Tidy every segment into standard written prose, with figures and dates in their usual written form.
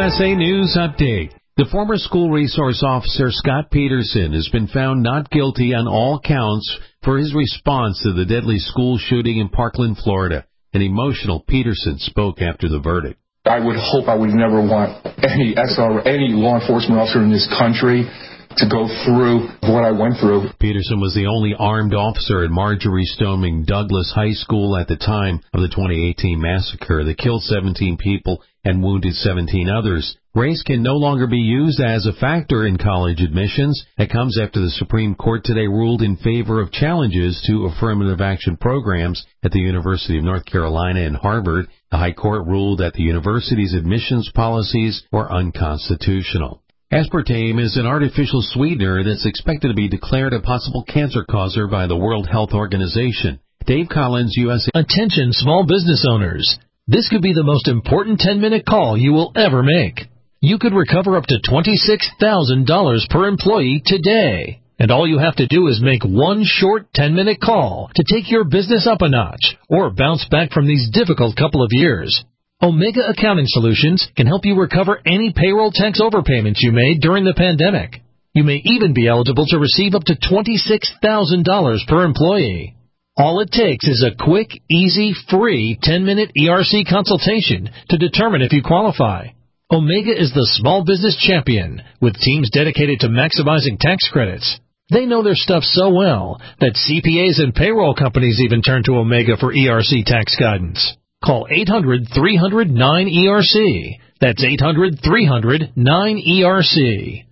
USA News Update. The former school resource officer Scott Peterson has been found not guilty on all counts for his response to the deadly school shooting in Parkland, Florida. An emotional Peterson spoke after the verdict. I would hope I would never want any SR, any law enforcement officer in this country to go through what I went through. Peterson was the only armed officer at Marjorie Stoneman Douglas High School at the time of the 2018 massacre that killed 17 people and wounded 17 others. Race can no longer be used as a factor in college admissions. That comes after the Supreme Court today ruled in favor of challenges to affirmative action programs at the University of North Carolina and Harvard. The High Court ruled that the university's admissions policies were unconstitutional. Aspartame is an artificial sweetener that's expected to be declared a possible cancer causer by the World Health Organization. Dave Collins, USA. Attention small business owners. This could be the most important 10-minute call you will ever make. You could recover up to $26,000 per employee today. And all you have to do is make one short 10-minute call to take your business up a notch or bounce back from these difficult couple of years. Omega Accounting Solutions can help you recover any payroll tax overpayments you made during the pandemic. You may even be eligible to receive up to $26,000 per employee. All it takes is a quick, easy, free 10-minute ERC consultation to determine if you qualify. Omega is the small business champion with teams dedicated to maximizing tax credits. They know their stuff so well that CPAs and payroll companies even turn to Omega for ERC tax guidance. Call 800-300-9ERC. That's 800-300-9ERC.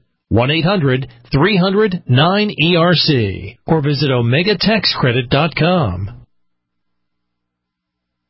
1-800-300-9ERC. Or visit OmegaTaxCredit.com.